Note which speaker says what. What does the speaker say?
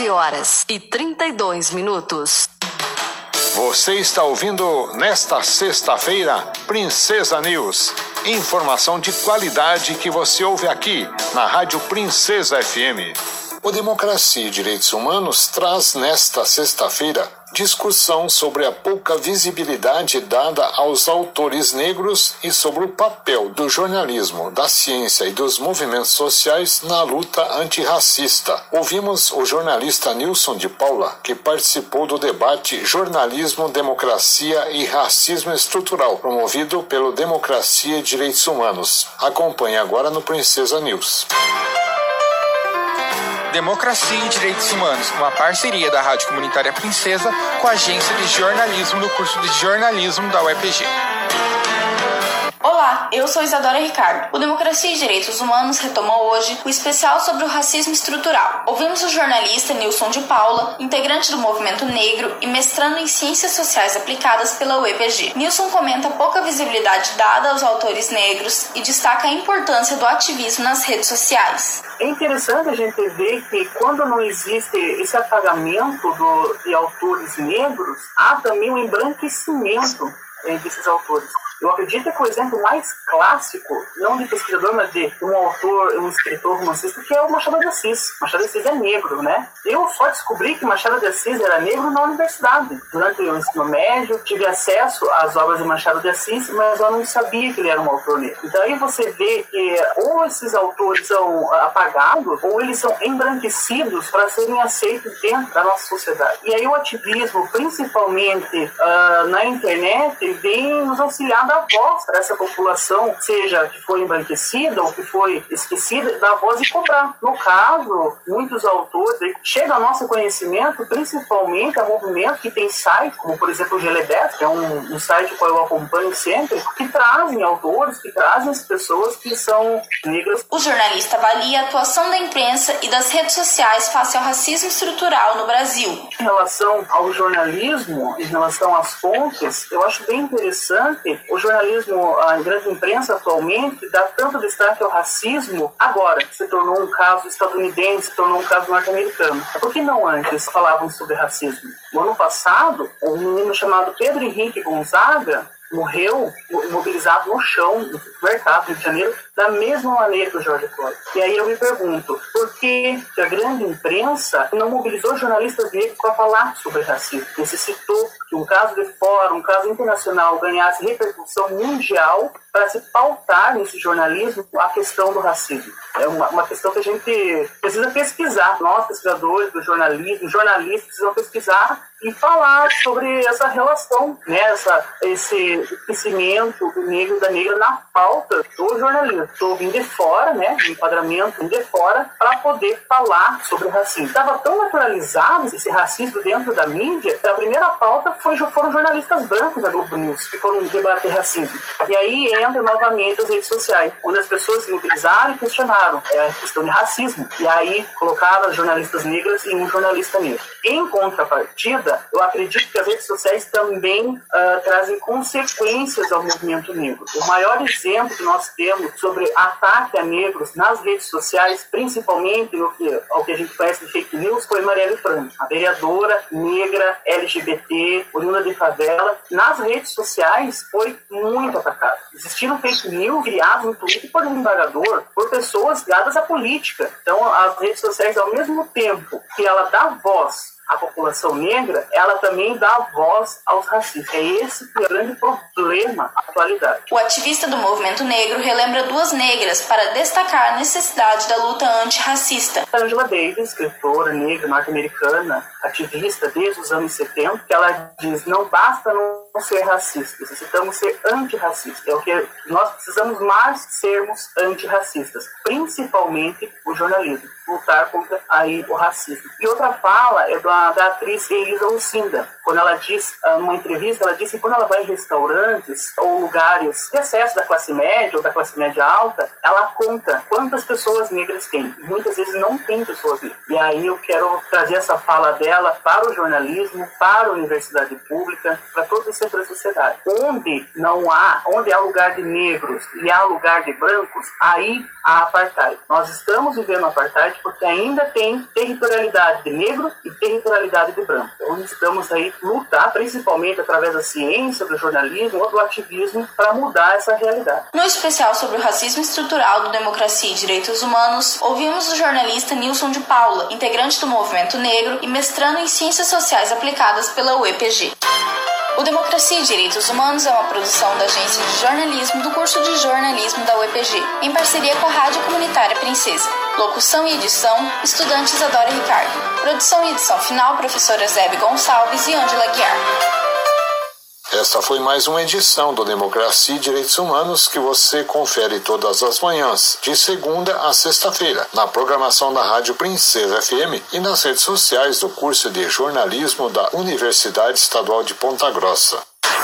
Speaker 1: 9h32.
Speaker 2: Você está ouvindo nesta sexta-feira Princesa News. Informação de qualidade que você ouve aqui na Rádio Princesa FM. O Democracia e Direitos Humanos traz nesta sexta-feira discussão sobre a pouca visibilidade dada aos autores negros e sobre o papel do jornalismo, da ciência e dos movimentos sociais na luta antirracista. Ouvimos o jornalista Nilson de Paula, que participou do debate Jornalismo, Democracia e Racismo Estrutural, promovido pelo Democracia e Direitos Humanos. Acompanhe agora no Princesa News.
Speaker 3: Democracia e Direitos Humanos, uma parceria da Rádio Comunitária Princesa com a Agência de Jornalismo do curso de Jornalismo da UEPG.
Speaker 4: Olá, eu sou Isadora Ricardo. O Democracia e Direitos Humanos retoma hoje o especial sobre o racismo estrutural. Ouvimos o jornalista Nilson de Paula, integrante do movimento negro e mestrando em Ciências Sociais Aplicadas pela UEPG. Nilson comenta a pouca visibilidade dada aos autores negros e destaca a importância do ativismo nas redes sociais.
Speaker 5: É interessante a gente ver que quando não existe esse apagamento de autores negros, há também um embranquecimento desses autores. Eu acredito que o exemplo mais clássico, não de pesquisador, mas de um autor, um escritor romancista, que é o Machado de Assis. Machado de Assis é negro, né? Eu só descobri que Machado de Assis era negro na universidade. Durante o ensino médio, tive acesso às obras de Machado de Assis, mas eu não sabia que ele era um autor negro. Então aí você vê que ou esses autores são apagados, ou eles são embranquecidos para serem aceitos dentro da nossa sociedade. E aí o ativismo, principalmente na internet, vem nos auxiliar da voz para essa população, seja que foi embranquecida ou que foi esquecida, da voz e cobrar. No caso, muitos autores chegam ao nosso conhecimento, principalmente a movimento que tem sites, como por exemplo o Gelebet, que é um site que eu acompanho sempre, que trazem autores, que trazem as pessoas que são negras.
Speaker 4: O jornalista avalia a atuação da imprensa e das redes sociais face ao racismo estrutural no Brasil.
Speaker 5: Em relação ao jornalismo, em relação às fontes, eu acho bem interessante o jornalismo, a grande imprensa atualmente, dá tanto destaque ao racismo, agora se tornou um caso estadunidense, se tornou um caso norte-americano. Por que não antes falavam sobre racismo? No ano passado, um menino chamado Pedro Henrique Gonzaga morreu imobilizado no chão, no mercado do Rio de Janeiro, da mesma maneira que o George Floyd. E aí eu me pergunto, por que a grande imprensa não mobilizou jornalistas negros para falar sobre racismo? Necessitou que um caso de fora, um caso internacional, ganhasse repercussão mundial para se pautar nesse jornalismo a questão do racismo. É uma questão que a gente precisa pesquisar. Nós, pesquisadores do jornalismo, jornalistas, precisam pesquisar e falar sobre essa relação, né? Esse crescimento do negro e da negra na pauta do jornalismo. Estou vindo de fora, né? Um enquadramento vindo de fora para poder falar sobre o racismo. Estava tão naturalizado esse racismo dentro da mídia que a primeira pauta foram jornalistas brancos da Globo News que foram debater racismo. E aí entra novamente as redes sociais, onde as pessoas se mobilizaram e questionaram a questão de racismo. E aí colocaram as jornalistas negras e um jornalista negro. Em contrapartida, eu acredito que as redes sociais também trazem consequências ao movimento negro. O maior exemplo que nós temos sobre ataque a negros nas redes sociais, principalmente ao que a gente conhece de fake news, foi Marielle Franco, a vereadora negra LGBT, oriunda de favela. Nas redes sociais foi muito atacada. Existiram fake news criados no Twitter por um embargador, por pessoas ligadas à política. Então, as redes sociais, ao mesmo tempo que ela dá voz à população negra, ela também dá voz aos racistas. É esse que é o grande problema da atualidade.
Speaker 4: O ativista do movimento negro relembra duas negras para destacar a necessidade da luta antirracista.
Speaker 5: Angela Davis, escritora negra norte-americana, ativista desde os anos 70, que ela diz: não basta não ser racista, necessitamos ser antirracistas. É o que nós precisamos mais sermos antirracistas, principalmente o jornalismo, lutar contra o racismo. E outra fala é da atriz Elisa Lucinda, quando ela diz, numa entrevista, ela disse que quando ela vai em restaurantes ou lugares de acesso da classe média ou da classe média alta, ela conta quantas pessoas negras tem. Muitas vezes não tem pessoas negras. E aí eu quero trazer essa fala dela para o jornalismo, para a universidade pública, para todos os setores da sociedade. Onde há lugar de negros e há lugar de brancos, aí há apartheid. Nós estamos vivendo apartheid certo? Porque ainda tem territorialidade de negro e territorialidade de branco. Então, necessitamos aí lutar, principalmente através da ciência, do jornalismo ou do ativismo, para mudar essa realidade.
Speaker 4: No especial sobre o racismo estrutural do Democracia e Direitos Humanos, ouvimos o jornalista Nilson de Paula, integrante do Movimento Negro e mestrando em Ciências Sociais aplicadas pela UEPG. O Democracia e Direitos Humanos é uma produção da Agência de Jornalismo do curso de Jornalismo da UEPG, em parceria com a Rádio Comunitária Princesa. Locução e edição, estudante Isadora Ricardo. Produção e edição final, professora Zebe Gonçalves e Ângela Guiar.
Speaker 2: Esta foi mais uma edição do Democracia e Direitos Humanos que você confere todas as manhãs, de segunda a sexta-feira, na programação da Rádio Princesa FM e nas redes sociais do curso de jornalismo da Universidade Estadual de Ponta Grossa.